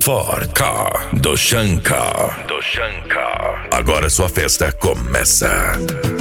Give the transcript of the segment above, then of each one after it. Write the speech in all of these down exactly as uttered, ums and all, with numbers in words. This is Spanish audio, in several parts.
Ford Car do Shankar. Do Shankar. Agora sua festa começa.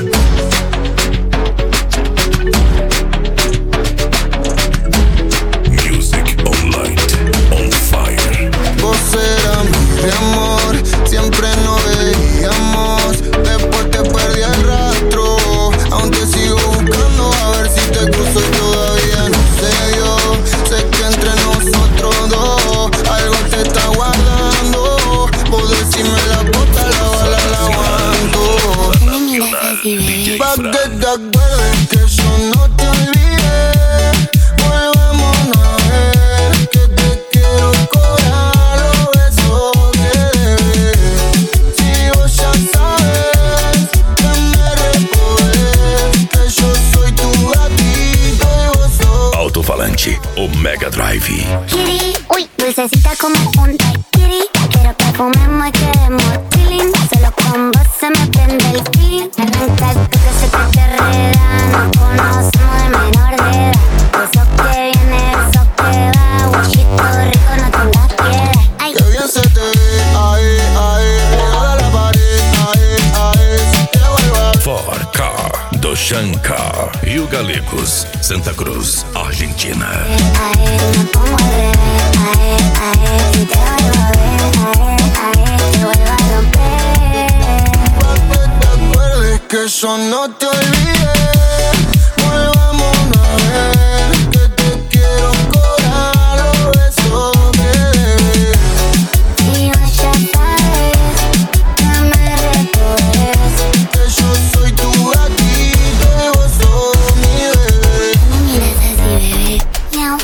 Music on light, on fire. Vos eras mi amor, siempre nos veíamos. Después te perdí el rastro, aún te sigo buscando a ver si te cruzo y todavía no se dio. Sé que entre nosotros dos algo te está guardando. Vos decime la bota, la bala la aguanto. Pa' que te acuerdes que yo no te olvidé. Volvámonos a ver, que te quiero cobrar los besos que debes. Si vos ya sabes que me repodes, que yo soy tu gatito y vos sos Alto-falante, o Mega Drive. Kitty, uy, dulcecita como un daiquiri. Quiero que fumemos y quedemos chilling. Solo con vos se me prende el feeling. Arranca el toque, se que te reda. Nos conocemos de menor de edad. Eso que viene, eso que va. Guachito rico, no tengas piedad. Ay, que bien se te ve, ahí, ahí. Pegada a la pared, ahí, ahí. Si te vuelvo a ver. Ford Car do Shankar. Rio Galegos, Santa Cruz, Argentina. ae, me pongo al revés. Ae, ae, si te vuelvo a ver. Ae, ae, te vuelvo a romper. Pa' que te acuerdes que yo no te olvidé. Volvámonos a ver, que te quiero cobrar los besos que debes. Si vos ya sabes que me recorres. Que yo soy tu gatito y vos sos mi bebé. No me mires así, bebé. Miau.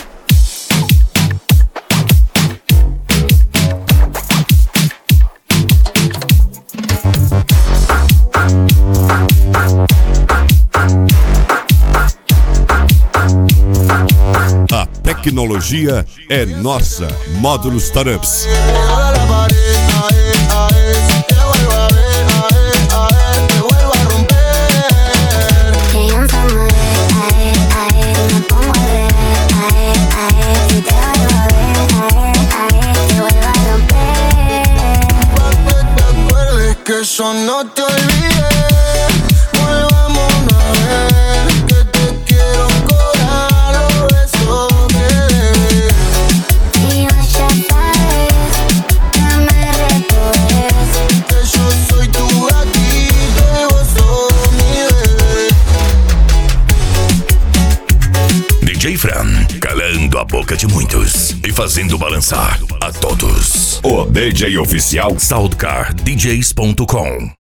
A tecnologia é nossa. Módulos Startups. Pegada a la pared, ahí, ahí. Si te vuelvo a ver, ahí, ahí. Te vuelvo a romper. Que yo amo, ae, ae, me pongo al revés. Ae, ae, si te vuelvo a ver. Ae, ae, te vuelvo a romper. Pa' que te acuerdes que yo no te olvidé. Volvámonos a ver, que te quiero cobrar los besos que debes. Si vos ya sabes que me recorres. Que yo soy tu gatito y vos sos mi bebé. D J Fran, calando a boca de muitos e fazendo balançar a todos. O D J oficial Soundcar D Js ponto com.